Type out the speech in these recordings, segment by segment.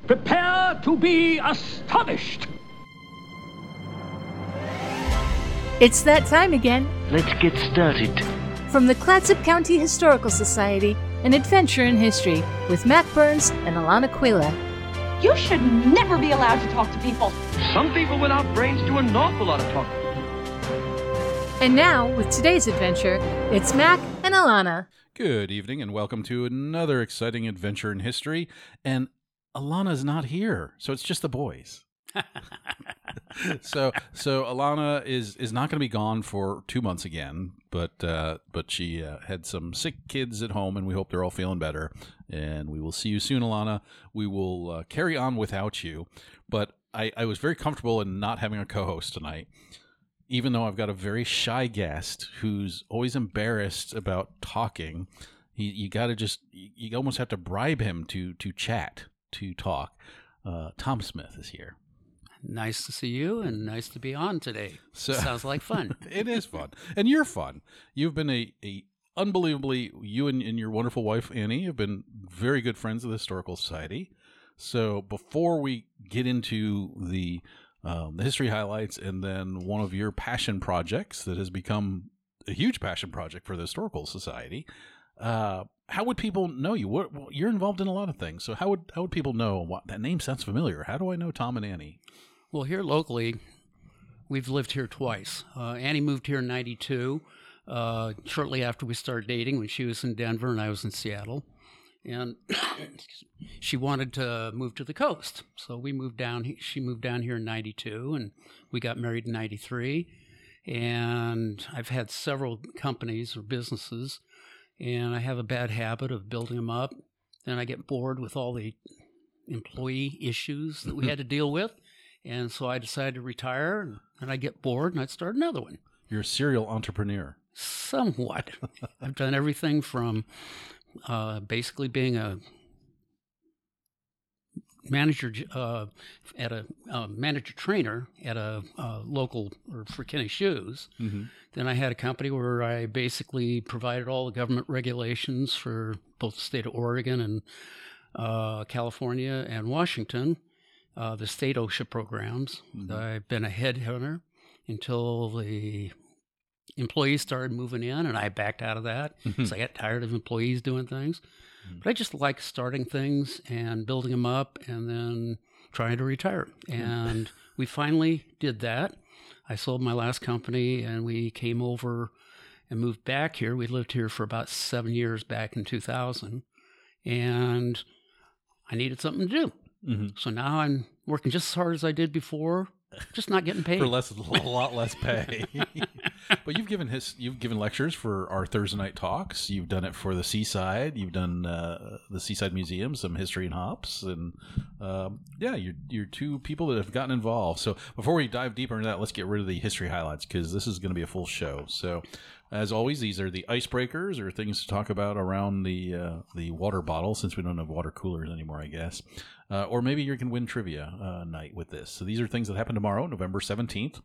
Prepare to be astonished. It's that time again. Let's get started. From the Clatsop County Historical Society, an adventure in history with Mac Burns and Alana Quilla. You should never be allowed to talk to people. Some people without brains do an awful lot of talking. And now, with today's adventure, it's Mac and Alana. Good evening and welcome to another exciting adventure in history. And Alana's not here, so it's just the boys. So Alana is not going to be gone for 2 months again, but she had some sick kids at home, and we hope they're all feeling better. And we will see you soon, Alana. We will carry on without you, but I was very comfortable in not having a co-host tonight, even though I've got a very shy guest who's always embarrassed about talking. You almost have to bribe him to chat, to talk. Tom Smith is here. Nice to see you, and nice to be on today. Sounds like fun. It is fun, and you're fun. You've been a unbelievably, you and your wonderful wife Annie have been very good friends of the Historical Society. So before we get into the history highlights, and then one of your passion projects that has become a huge passion project for the Historical Society, how would people know you? You're involved in a lot of things. So how would people know? That name sounds familiar. How do I know Tom and Annie? Well, here locally, we've lived here twice. Annie moved here in 92, shortly after we started dating, when she was in Denver and I was in Seattle. And she wanted to move to the coast. So we moved down. She moved down here in 92, and we got married in 93. And I've had several companies or businesses, and I have a bad habit of building them up. Then I get bored with all the employee issues that we had to deal with. And so I decided to retire, and I get bored, and I'd start another one. You're a serial entrepreneur. Somewhat. I've done everything from basically being a manager at a manager trainer at a local or for Kenny Shoes. Mm-hmm. Then I had a company where I basically provided all the government regulations for both the state of Oregon and California and Washington. The state OSHA programs. Mm-hmm. I've been a headhunter until the employees started moving in, and I backed out of that because I got tired of employees doing things. Mm-hmm. But I just like starting things and building them up and then trying to retire. And we finally did that. I sold my last company, and we came over and moved back here. We lived here for about 7 years back in 2000, and I needed something to do. Mm-hmm. So now I'm working just as hard as I did before, just not getting paid for a lot less pay. But you've given lectures for our Thursday night talks. You've done it for the Seaside. You've done the Seaside Museum, some history and hops, and you're two people that have gotten involved. So before we dive deeper into that, let's get rid of the history highlights because this is going to be a full show. So. As always, these are the icebreakers or things to talk about around the water bottle, since we don't have water coolers anymore, I guess. Or maybe you can win trivia night with this. So these are things that happen tomorrow, November 17th.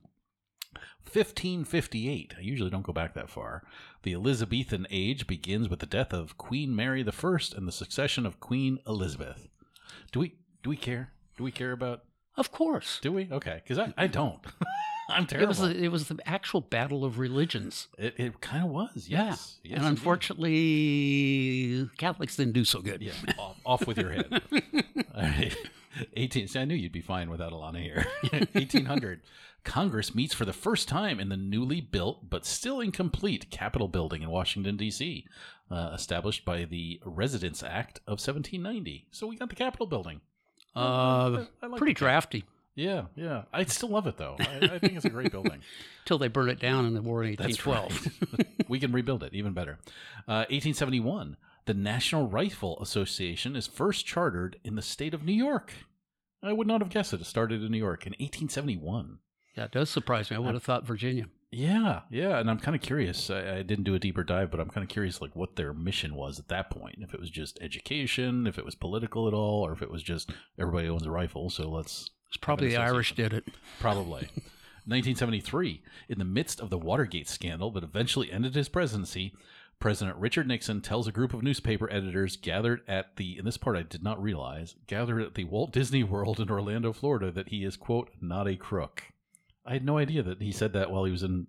1558. I usually don't go back that far. The Elizabethan age begins with the death of Queen Mary I and the succession of Queen Elizabeth. Do we care? Do we care about? Of course. Do we? Okay, because I don't. I'm terrible. It was the actual battle of religions. It kind of was, yes. Yeah. And unfortunately, Catholics didn't do so good. Yeah, off with your head. All right. I knew you'd be fine without Alana here. 1800. Congress meets for the first time in the newly built but still incomplete Capitol building in Washington, D.C., established by the Residence Act of 1790. So we got the Capitol building. I like pretty drafty. Yeah. I still love it, though. I think it's a great building. Till they burn it down in the war in 1812. That's right. We can rebuild it, even better. 1871, the National Rifle Association is first chartered in the state of New York. I would not have guessed it. It started in New York in 1871. Yeah, it does surprise me. I would have thought Virginia. Yeah, and I'm kind of curious. I didn't do a deeper dive, but I'm kind of curious, like, what their mission was at that point. If it was just education, if it was political at all, or if it was just everybody owns a rifle, so let's... It's probably the Irish did it. Probably. 1973, in the midst of the Watergate scandal that eventually ended his presidency, President Richard Nixon tells a group of newspaper editors gathered at the, and this part I did not realize, gathered at the Walt Disney World in Orlando, Florida, that he is, quote, not a crook. I had no idea that he said that while he was in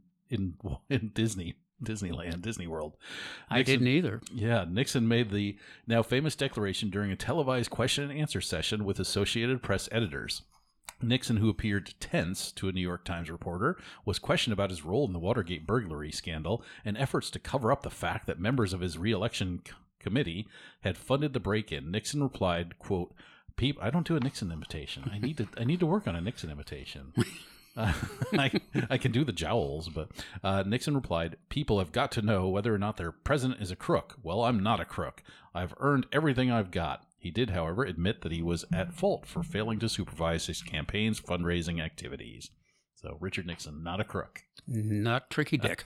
Disneyland, Disney World. I didn't either. Yeah, Nixon made the now famous declaration during a televised question and answer session with Associated Press editors. Nixon, who appeared tense to a New York Times reporter, was questioned about his role in the Watergate burglary scandal and efforts to cover up the fact that members of his re-election committee had funded the break-in. Nixon replied, quote, I don't do a Nixon imitation. I need to work on a Nixon imitation. I can do the jowls, but Nixon replied, people have got to know whether or not their president is a crook. Well, I'm not a crook. I've earned everything I've got. He did, however, admit that he was at fault for failing to supervise his campaign's fundraising activities. So, Richard Nixon, not a crook. Not Tricky Dick.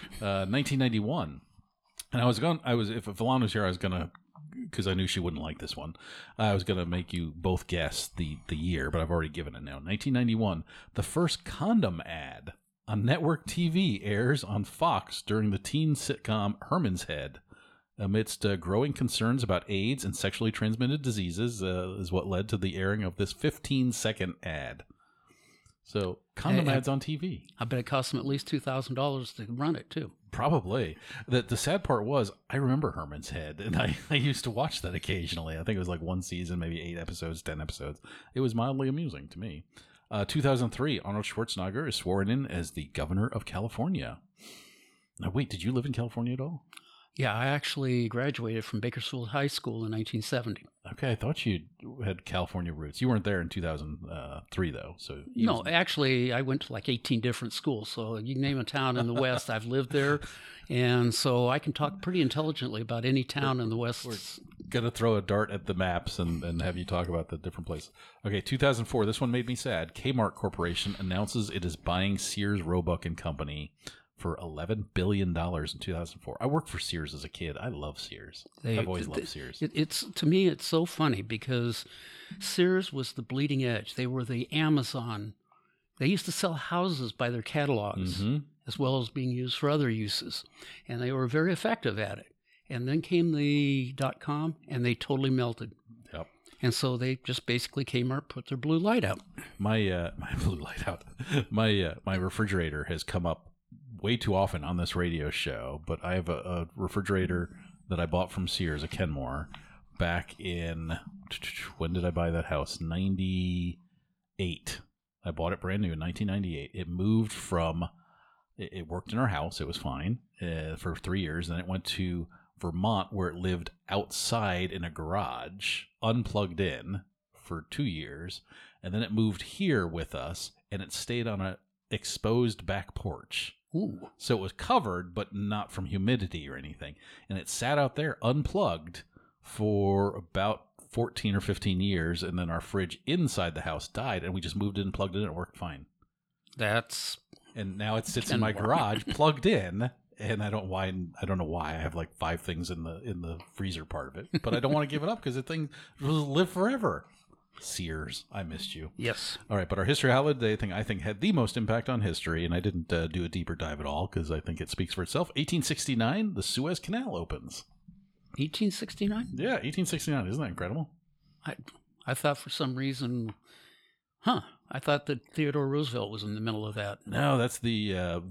1991. And if Alana was here, I was going to, because I knew she wouldn't like this one, I was going to make you both guess the year, but I've already given it now. 1991, the first condom ad on network TV airs on Fox during the teen sitcom Herman's Head. Amidst growing concerns about AIDS and sexually transmitted diseases is what led to the airing of this 15-second ad. So, condom ads on TV. I bet it cost them at least $2,000 to run it, too. Probably. The sad part was, I remember Herman's Head, and I used to watch that occasionally. I think it was like one season, maybe 8 episodes, 10 episodes. It was mildly amusing to me. 2003, Arnold Schwarzenegger is sworn in as the governor of California. Now, wait, did you live in California at all? Yeah, I actually graduated from Bakersfield High School in 1970. Okay, I thought you had California roots. You weren't there in 2003, though. So no, actually, I went to like 18 different schools. So you name a town in the West, I've lived there. And so I can talk pretty intelligently about any town in the West. We're going to throw a dart at the maps and have you talk about the different places. Okay, 2004, this one made me sad. Kmart Corporation announces it is buying Sears, Roebuck & Company for $11 billion in 2004. I worked for Sears as a kid. I love Sears. I've always loved Sears. To me, it's so funny because Sears was the bleeding edge. They were the Amazon. They used to sell houses by their catalogs, as well as being used for other uses. And they were very effective at it. And then came the .com, and they totally melted. Yep. And so they just basically Kmart put their blue light out. My blue light out. My refrigerator has come up way too often on this radio show, but I have a refrigerator that I bought from Sears, a Kenmore, back in, when did I buy that house? 98. I bought it brand new in 1998. It moved from, it worked in our house, it was fine for 3 years, then it went to Vermont where it lived outside in a garage, unplugged in for 2 years, and then it moved here with us, and it stayed on a exposed back porch. Ooh. So it was covered, but not from humidity or anything. And it sat out there unplugged for about 14 or 15 years. And then our fridge inside the house died, and we just moved it and plugged it in. It worked fine. And now it sits in my garage plugged in. And I don't know why. I have like 5 things in the freezer part of it, but I don't want to give it up because the thing will live forever. Sears, I missed you. Yes. All right, but our history holiday thing, I think, had the most impact on history, and I didn't do a deeper dive at all because I think it speaks for itself. 1869, the Suez Canal opens. 1869? Yeah, 1869. Isn't that incredible? I thought for some reason, I thought that Theodore Roosevelt was in the middle of that. No, that's the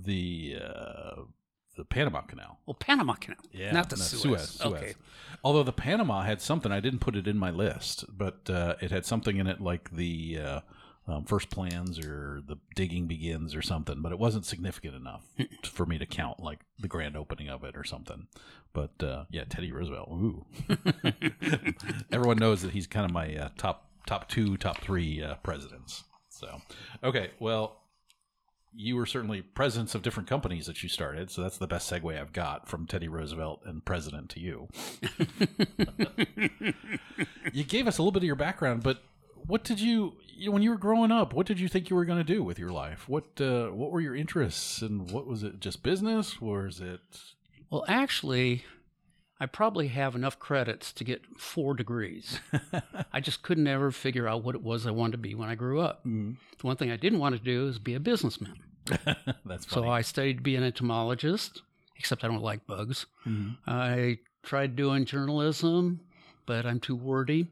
Panama Canal. Oh, Panama Canal. Yeah. Not the Suez. Okay. Although the Panama had something, I didn't put it in my list, but it had something in it like the first plans or the digging begins or something, but it wasn't significant enough for me to count like the grand opening of it or something. But yeah, Teddy Roosevelt. Ooh. Everyone knows that he's kind of my top 2, top 3 presidents. So, okay, well, you were certainly presidents of different companies that you started, so that's the best segue I've got from Teddy Roosevelt and president to you. You gave us a little bit of your background, but what did you when you were growing up, what did you think you were going to do with your life? What were your interests, and what was it? Just business, or is it? Well, actually, I probably have enough credits to get 4 degrees. I just couldn't ever figure out what it was I wanted to be when I grew up. Mm-hmm. The one thing I didn't want to do is be a businessman. That's funny. So I studied to be an entomologist, except I don't like bugs. I tried doing journalism, but I'm too wordy.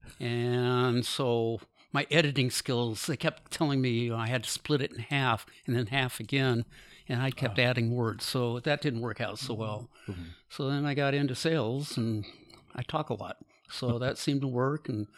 And so my editing skills, they kept telling me I had to split it in half and then half again. And I kept adding words. So that didn't work out so well. So then I got into sales, and I talk a lot. So that seemed to work. And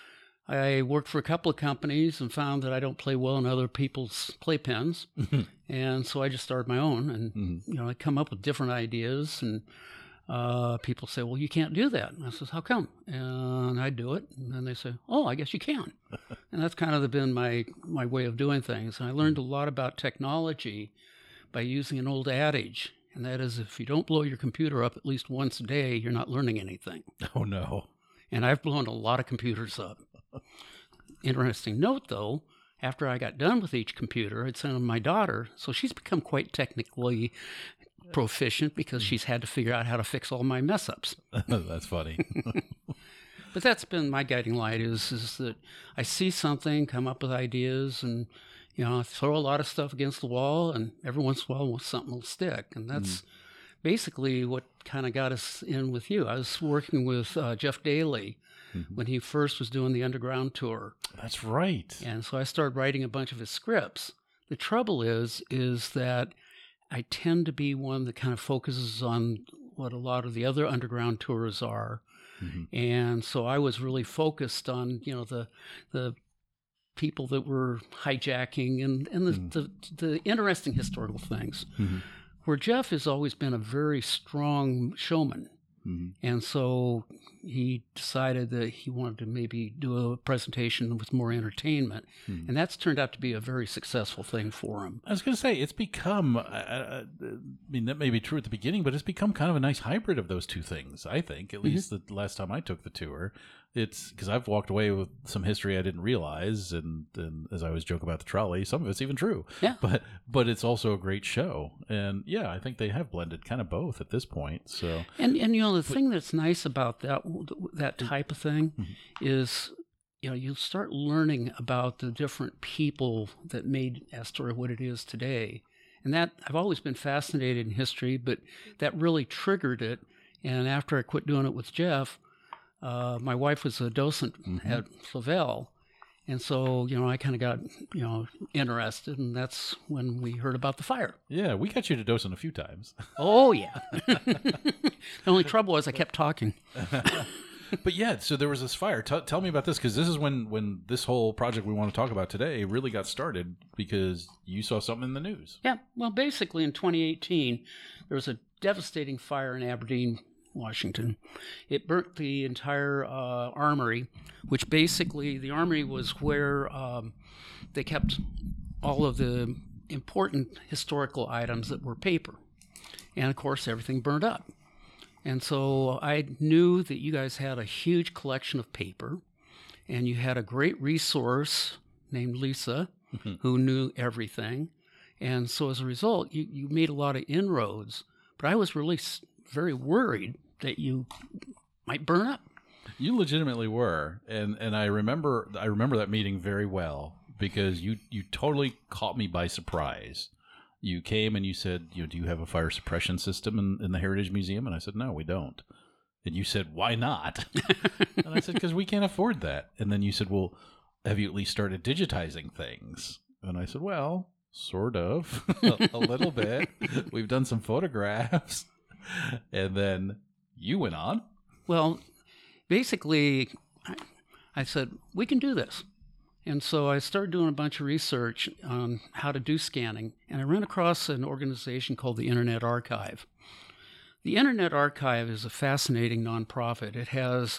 I worked for a couple of companies and found that I don't play well in other people's playpens. And so I just started my own. And, I come up with different ideas. And people say, well, you can't do that. And I says, how come? And I do it. And then they say, oh, I guess you can. And that's kind of been my way of doing things. And I learned a lot about technology by using an old adage. And that is, if you don't blow your computer up at least once a day, you're not learning anything. Oh, no. And I've blown a lot of computers up. Interesting note, though, after I got done with each computer, I'd send them to my daughter. So she's become quite technically proficient because she's had to figure out how to fix all my mess-ups. That's funny. But that's been my guiding light is that I see something, come up with ideas, and I throw a lot of stuff against the wall, and every once in a while something will stick. And that's basically what kind of got us in with you. I was working with Jeff Daly when he first was doing the Underground tour. That's right. And so I started writing a bunch of his scripts. The trouble is that I tend to be one that kind of focuses on what a lot of the other Underground tours are. And so I was really focused on, the people that were hijacking and the interesting historical things. Where Jeff has always been a very strong showman. And so he decided that he wanted to maybe do a presentation with more entertainment. And that's turned out to be a very successful thing for him. I was going to say, it's become, I mean, that may be true at the beginning, but it's become kind of a nice hybrid of those two things, I think, at least the last time I took the tour. It's because I've walked away with some history I didn't realize, and as I always joke about the trolley, some of it's even true. Yeah. But it's also a great show, and yeah, I think they have blended kind of both at this point. So and the thing that's nice about that type of thing is you start learning about the different people that made Astoria what it is today, and that I've always been fascinated in history, but that really triggered it. And after I quit doing it with Jeff. My wife was a docent at Flavel, and so, I kind of got, interested, and that's when we heard about the fire. Yeah, we got you to docent a few times. Oh, yeah. The only trouble was I kept talking. But yeah, so there was this fire. Tell me about this, because this is when this whole project we want to talk about today really got started, because you saw something in the news. Yeah, well, basically in 2018, there was a devastating fire in Aberdeen, Washington. It burnt the entire armory, which basically the armory was where they kept all of the important historical items that were paper. And of course, everything burned up. And so I knew that you guys had a huge collection of paper, and you had a great resource named Lisa, who knew everything. And so as a result, you made a lot of inroads. But I was really very worried that you might burn up. You legitimately were, and I remember that meeting very well, because you totally caught me by surprise. You came and you said, do you have a fire suppression system in the Heritage Museum? And I said, no, we don't. And you said, why not? And I said, because we can't afford that. And then you said, well, have you at least started digitizing things? And I said, well, sort of, a little bit. We've done some photographs. And then you went on. Well, basically, I said, we can do this. And so I started doing a bunch of research on how to do scanning, and I ran across an organization called the Internet Archive. The Internet Archive is a fascinating nonprofit. It has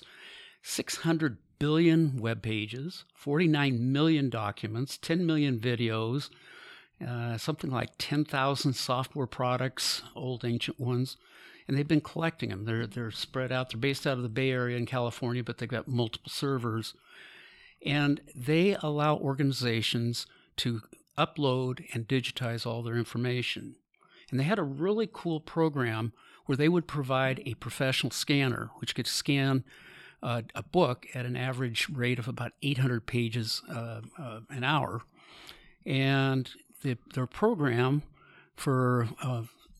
600 billion web pages, 49 million documents, 10 million videos, something like 10,000 software products, old ancient ones. And they've been collecting them. They're spread out. They're based out of the Bay Area in California, but they've got multiple servers. And they allow organizations to upload and digitize all their information. And they had a really cool program where they would provide a professional scanner, which could scan a book at an average rate of about 800 pages an hour. And their program for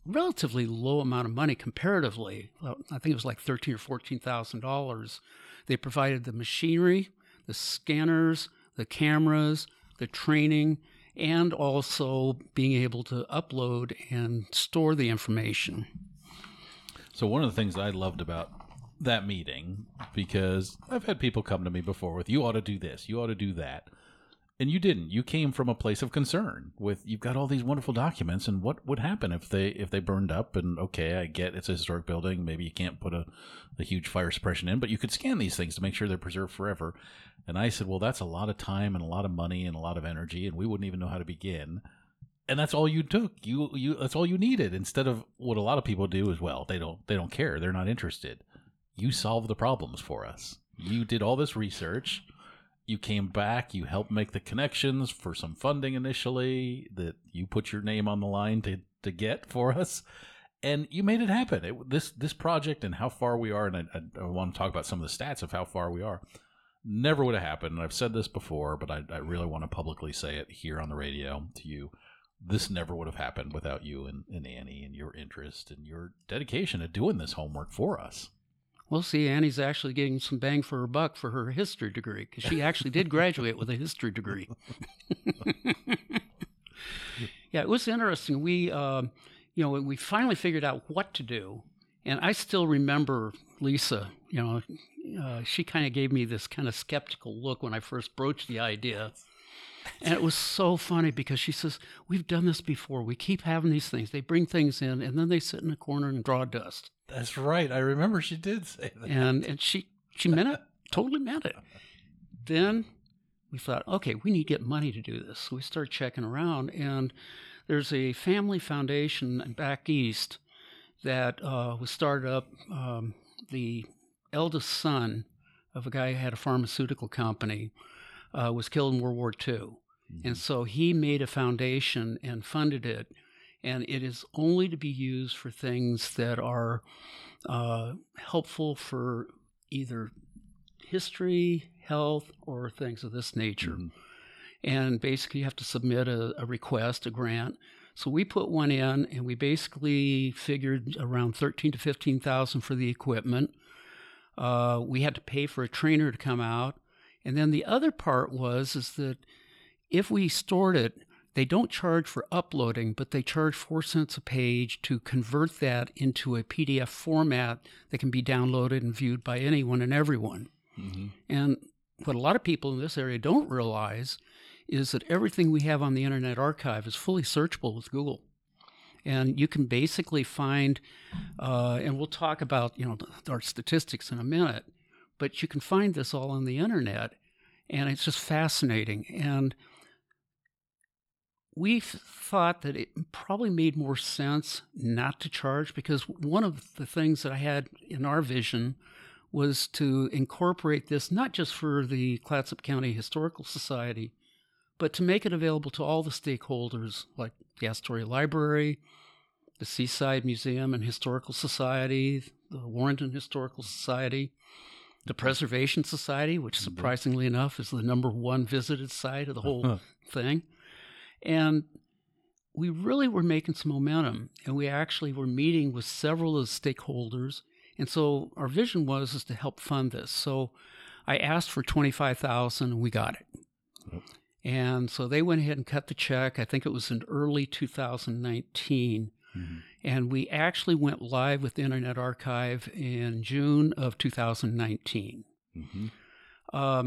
relatively low amount of money comparatively. Well, I think it was like $13,000 or $14,000. They provided the machinery, the scanners, the cameras, the training, and also being able to upload and store the information. So one of the things I loved about that meeting, because I've had people come to me before with, you ought to do this, you ought to do that. And you didn't. You came from a place of concern with, you've got all these wonderful documents, and what would happen if they burned up? And okay, I get it's a historic building. Maybe you can't put a huge fire suppression in, but you could scan these things to make sure they're preserved forever. And I said, well, that's a lot of time and a lot of money and a lot of energy, and we wouldn't even know how to begin. And that's all you took. You that's all you needed. Instead of what a lot of people do is, well, they don't care. They're not interested. You solved the problems for us. You did all this research. You came back, you helped make the connections for some funding initially that you put your name on the line to get for us, and you made it happen. This project and how far we are, and I want to talk about some of the stats of how far we are, never would have happened. And I've said this before, but I really want to publicly say it here on the radio to you. This never would have happened without you and Annie and your interest and your dedication to doing this homework for us. Well, see, Annie's actually getting some bang for her buck for her history degree, because she actually did graduate with a history degree. Yeah, it was interesting. We, we finally figured out what to do, and I still remember Lisa. She kind of gave me this kind of skeptical look when I first broached the idea. And it was so funny because she says, we've done this before. We keep having these things. They bring things in, and then they sit in a corner and draw dust. That's right. I remember she did say that. And she meant it, totally meant it. Then we thought, okay, we need to get money to do this. So we started checking around, and there's a family foundation back east that was started up. The eldest son of a guy who had a pharmaceutical company was killed in World War II. Mm-hmm. And so he made a foundation and funded it. And it is only to be used for things that are helpful for either history, health, or things of this nature. Mm-hmm. And basically you have to submit a request, a grant. So we put one in, and we basically figured around $13,000 to $15,000 for the equipment. We had to pay for a trainer to come out. And then the other part is that if we stored it, they don't charge for uploading, but they charge 4 cents a page to convert that into a PDF format that can be downloaded and viewed by anyone and everyone. Mm-hmm. And what a lot of people in this area don't realize is that everything we have on the Internet Archive is fully searchable with Google. And you can basically find, and we'll talk about our statistics in a minute, but you can find this all on the Internet, and it's just fascinating. And we thought that it probably made more sense not to charge, because one of the things that I had in our vision was to incorporate this not just for the Clatsop County Historical Society, but to make it available to all the stakeholders, like the Astoria Library, the Seaside Museum and Historical Society, the Warrenton Historical Society, the Preservation Society, which surprisingly enough is the #1 visited site of the whole thing. And we really were making some momentum, and we actually were meeting with several of the stakeholders. And so our vision is to help fund this. So I asked for $25,000, and we got it. Yep. And so they went ahead and cut the check. I think it was in early 2019. Mm-hmm. And we actually went live with the Internet Archive in June of 2019. Mm-hmm.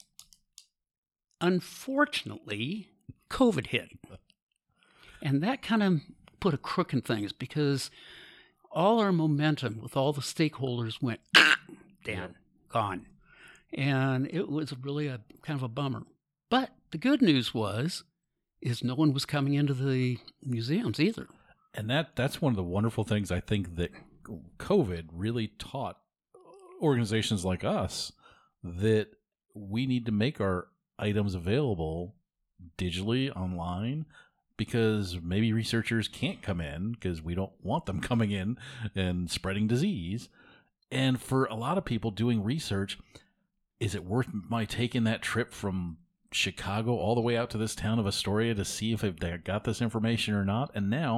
Unfortunately, COVID hit. And that kind of put a crook in things, because all our momentum with all the stakeholders went, gone. And it was really a kind of a bummer. But the good news is no one was coming into the museums either. And that's one of the wonderful things I think that COVID really taught organizations like us, that we need to make our items available digitally online, because maybe researchers can't come in because we don't want them coming in and spreading disease. And for a lot of people doing research, is it worth my taking that trip from Chicago all the way out to this town of Astoria to see if they got this information or not? And now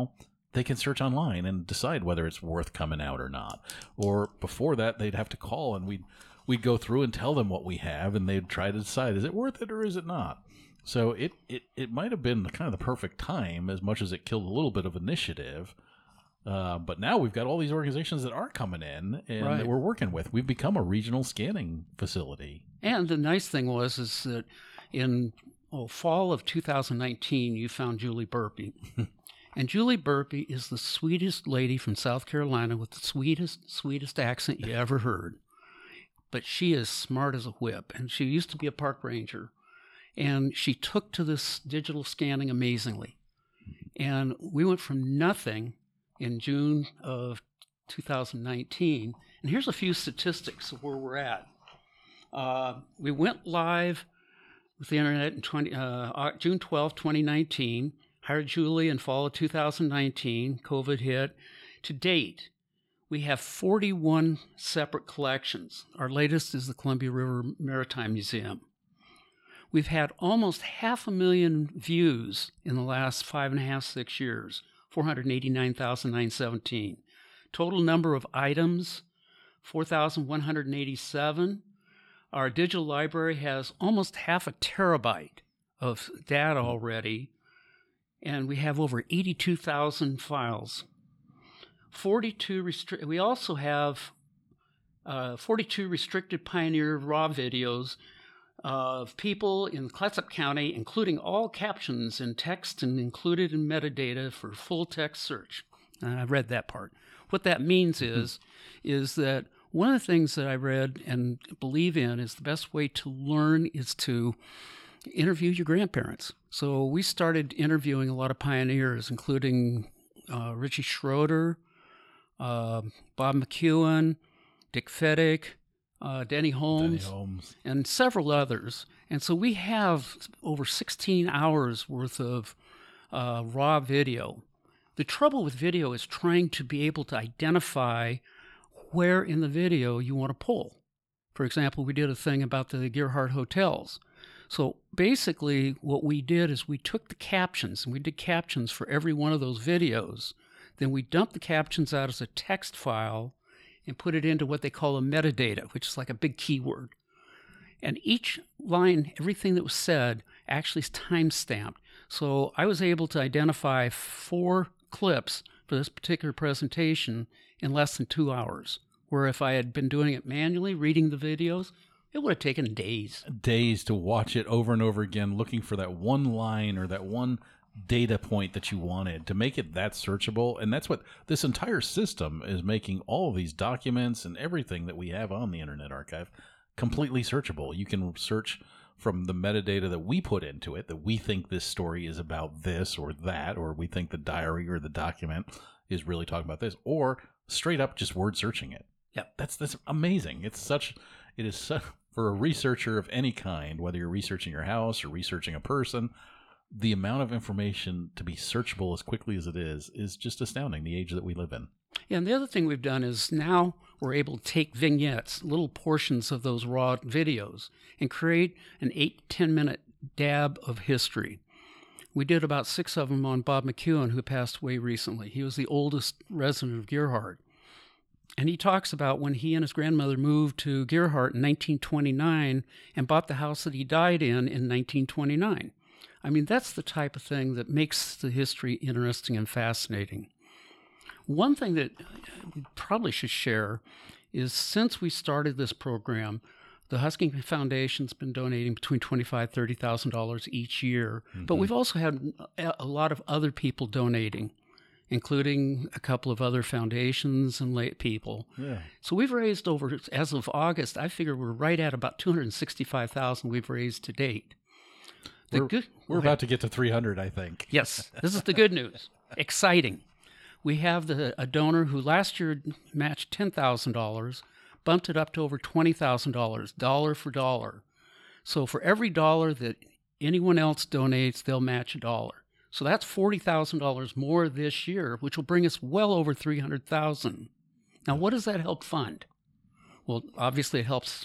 they can search online and decide whether it's worth coming out or not. Or before that, they'd have to call, and we'd go through and tell them what we have, and they'd try to decide, is it worth it or is it not? So it might have been kind of the perfect time, as much as it killed a little bit of initiative. But now we've got all these organizations that are coming in and that we're working with. We've become a regional scanning facility. And the nice thing is that in fall of 2019, you found Julie Burpee. And Julie Burpee is the sweetest lady from South Carolina with the sweetest accent you ever heard. But she is smart as a whip, and she used to be a park ranger. And she took to this digital scanning amazingly. And we went from nothing in June of 2019. And here's a few statistics of where we're at. We went live with the internet in June 12, 2019, hired Julie in fall of 2019, COVID hit. To date, we have 41 separate collections. Our latest is the Columbia River Maritime Museum. We've had almost 500,000 views in the last 5.5, 6 years, 489,917. Total number of items, 4,187. Our digital library has almost 0.5 terabyte of data already, and we have over 82,000 files. We also have 42 restricted Pioneer raw videos of people in Clatsop County, including all captions and text and included in metadata for full text search. I read that part. What that means is that one of the things that I read and believe in is the best way to learn is to interview your grandparents. So we started interviewing a lot of pioneers, including Richie Schroeder, Bob McEwen, Dick Feddick, Denny Holmes, and several others. And so we have over 16 hours worth of raw video. The trouble with video is trying to be able to identify where in the video you want to pull. For example, we did a thing about the Gerhardt hotels. So basically what we did is we took the captions, and we did captions for every one of those videos. Then we dumped the captions out as a text file and put it into what they call a metadata, which is like a big keyword. And each line, everything that was said, actually is time-stamped. So I was able to identify 4 clips for this particular presentation in less than 2 hours, where if I had been doing it manually, reading the videos, it would have taken days. Days to watch it over and over again, looking for that one line or that one data point that you wanted to make it that searchable. And that's what this entire system is, making all of these documents and everything that we have on the Internet Archive completely searchable. You can search from the metadata that we put into it, that we think this story is about this or that, or we think the diary or the document is really talking about this, or straight up just word searching it. Yeah, that's amazing. It is such, for a researcher of any kind, whether you're researching your house or researching a person, the amount of information to be searchable as quickly as it is just astounding, the age that we live in. Yeah, and the other thing we've done is now we're able to take vignettes, little portions of those raw videos, and create an 8-10 minute dab of history. We did about 6 of them on Bob McEwen, who passed away recently. He was the oldest resident of Gerhardt. And he talks about when he and his grandmother moved to Gerhardt in 1929 and bought the house that he died in 1929. I mean, that's the type of thing that makes the history interesting and fascinating. One thing that we probably should share is since we started this program, the Husking Foundation's been donating between $25,000 to $30,000 each year. Mm-hmm. But we've also had a lot of other people donating, including a couple of other foundations and lay people. Yeah. So we've raised over, as of August, I figure we're right at about $265,000 we've raised to date. We're about to get to 300, I think. Yes, this is the good news. Exciting. We have a donor who last year matched $10,000, bumped it up to over $20,000, dollar for dollar. So for every dollar that anyone else donates, they'll match $1. So that's $40,000 more this year, which will bring us well over $300,000. Now, what does that help fund? Well, obviously it helps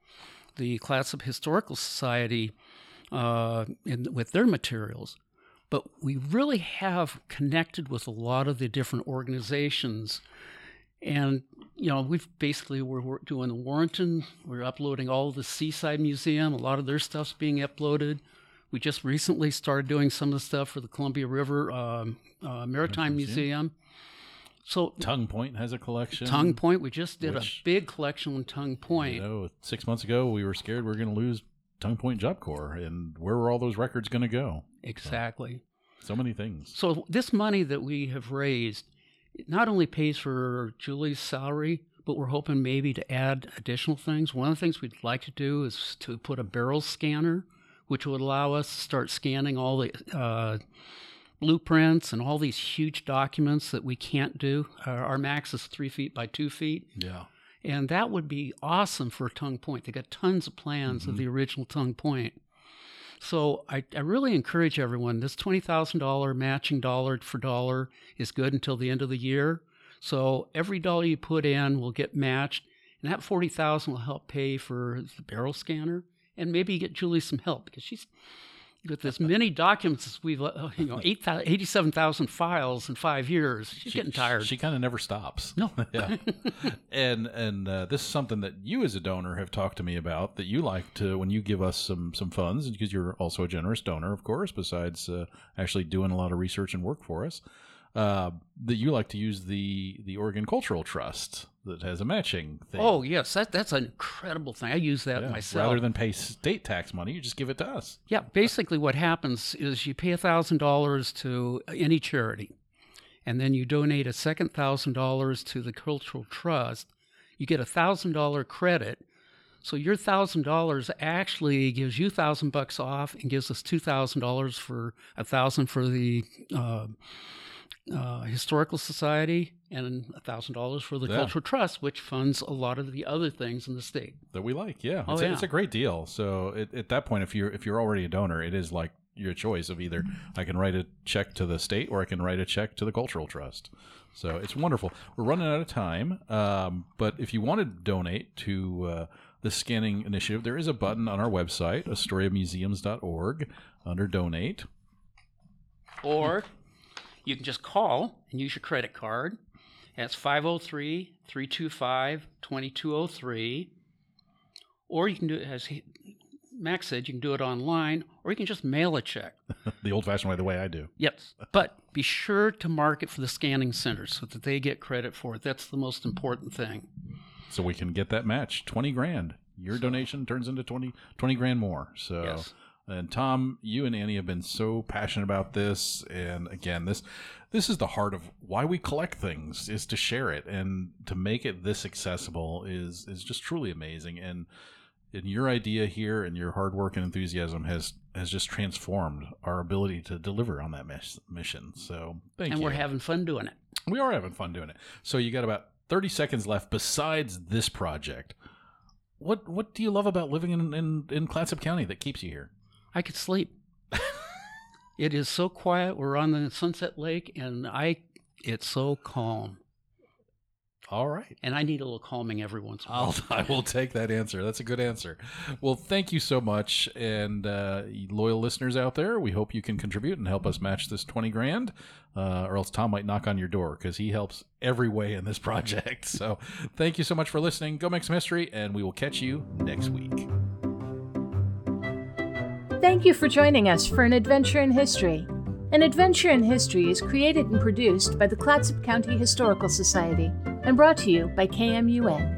the Clatsop Historical Society with their materials. but we really have connected with a lot of the different organizations. And, we're doing the Warrenton. We're uploading all of the Seaside Museum. A lot of their stuff's being uploaded. We just recently started doing some of the stuff for the Columbia River Maritime Museum. So Tongue Point has a collection. Tongue Point, we just did a big collection on Tongue Point. 6 months ago, we were scared we were going to lose Tongue Point Job Corps, and where were all those records going to go? Exactly. So many things. So this money that we have raised, it not only pays for Julie's salary, but we're hoping maybe to add additional things. One of the things we'd like to do is to put a barrel scanner, which would allow us to start scanning all the blueprints and all these huge documents that we can't do. Our max is 3 feet by 2 feet. Yeah. And that would be awesome for Tongue Point. They got tons of plans of the original Tongue Point. So I really encourage everyone, this $20,000 matching dollar for dollar is good until the end of the year. So every dollar you put in will get matched, and that $40,000 will help pay for the barrel scanner, and maybe get Julie some help, because she's with as many documents as we've, 87,000 files in 5 years. She's getting tired. She kind of never stops. No. Yeah. And this is something that you as a donor have talked to me about, that you like to, when you give us some funds, because you're also a generous donor, of course, besides actually doing a lot of research and work for us, that you like to use the Oregon Cultural Trust that has a matching thing. Oh, yes. That's an incredible thing. I use that myself. Rather than pay state tax money, you just give it to us. Yeah. Basically what happens is you pay $1,000 to any charity, and then you donate a second $1,000 to the Cultural Trust. You get $1,000 credit. So your $1,000 actually gives you $1,000 off and gives us $2,000 for $1,000 for the Historical Society, and $1,000 for the Cultural Trust, which funds a lot of the other things in the state that we like. Yeah, it's, it's a great deal. So at that point, if you're already a donor, it is like your choice of either I can write a check to the state or I can write a check to the Cultural Trust. So it's wonderful. We're running out of time, but if you want to donate to the scanning initiative, there is a button on our website, astoriamuseums.org, under Donate. Or you can just call and use your credit card. That's 503-325-2203. Or you can do it, as Max said, you can do it online, or you can just mail a check. The old-fashioned way, the way I do. Yes, but be sure to mark it for the scanning center so that they get credit for it. That's the most important thing. So we can get that match, $20,000. Your donation turns into 20 grand more. So. Yes. And Tom, you and Annie have been so passionate about this, and again, this is the heart of why we collect things, is to share it, and to make it this accessible is just truly amazing. And your idea here and your hard work and enthusiasm has just transformed our ability to deliver on that mission. So thank you. And we're having fun doing it. We are having fun doing it. So you got about 30 seconds left. Besides this project, what do you love about living in Clatsop County that keeps you here? I could sleep. It is so quiet. We're on the Sunset Lake, and it's so calm. All right. And I need a little calming every once in a while. I will take that answer. That's a good answer. Well, thank you so much. And loyal listeners out there, we hope you can contribute and help us match this $20,000, or else Tom might knock on your door, because he helps every way in this project. So thank you so much for listening. Go make some history, and we will catch you next week. Thank you for joining us for An Adventure in History. An Adventure in History is created and produced by the Clatsop County Historical Society and brought to you by KMUN.